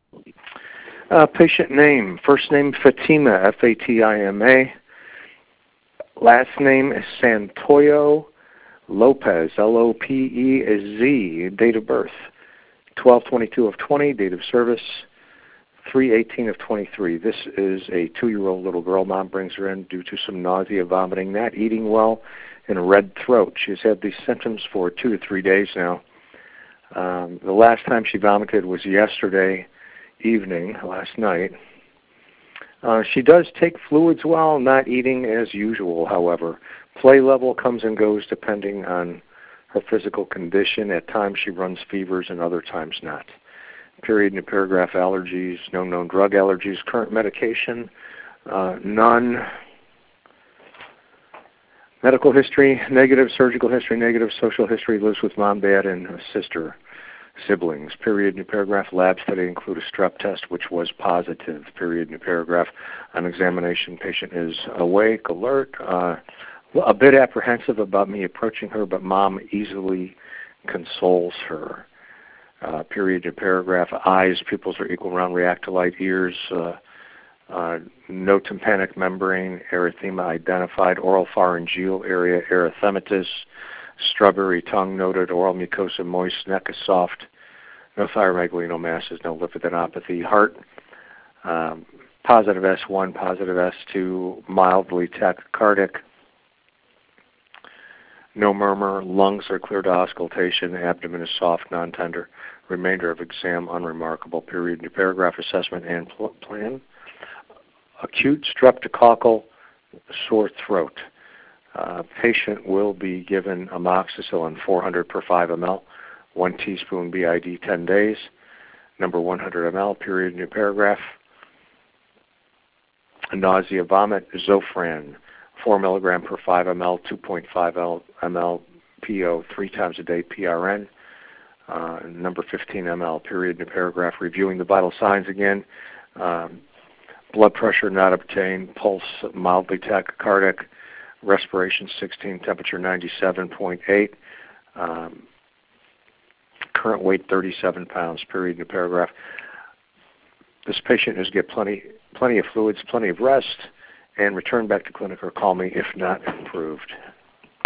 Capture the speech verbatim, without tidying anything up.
Uh, patient name, first name Fatima, F A T I M A. Last name is Santoyo Lopez, L O P E Z. Date of birth, twelve twenty-two of twenty. Date of service, three eighteen of twenty-three. This is a two-year-old little girl. Mom brings her in due to some nausea, vomiting, not eating well, and a red throat. She's had these symptoms for two to three days now. Um, the last time she vomited was yesterday evening, last night. Uh, she does take fluids well, not eating as usual, however. Play level comes and goes depending on her physical condition. At times she runs fevers and other times not. Period and paragraph allergies, no known drug allergies, current medication, uh, none. Medical history, negative. Surgical history, negative. Social history, lives with mom, dad, and a sister. Siblings. Period, new paragraph. Labs today include a strep test, which was positive. Period, new paragraph. On examination, patient is awake, alert, uh, a bit apprehensive about me approaching her, but mom easily consoles her. Uh, period, new paragraph. Eyes, pupils are equal, round, react to light. Ears, uh, uh, no tympanic membrane, erythema identified. Oral pharyngeal area, erythematous. Strawberry tongue noted, oral mucosa moist, neck is soft, no thyromegalinomasses, no lymphadenopath. Heart, um, positive S one, positive S two, mildly tachycardic, no murmur. Lungs are clear to auscultation, abdomen is soft, non-tender. Remainder of exam unremarkable. Period. New paragraph. Assessment and pl- plan. Acute streptococcal sore throat. Uh, patient will be given amoxicillin four hundred per five milliliters, one teaspoon B I D ten days, number one hundred milliliters, period, new paragraph. Nausea, vomit, Zofran, four milligrams per five milliliters, two point five milliliters P O, three times a day, P R N, uh, number fifteen milliliters, period, new paragraph. Reviewing the vital signs again. Um, blood pressure not obtained, pulse mildly tachycardic, respiration sixteen, temperature ninety-seven point eight, um, current weight thirty-seven pounds, period, new paragraph. This patient is get plenty plenty of fluids, plenty of rest, and return back to clinic or call me if not improved.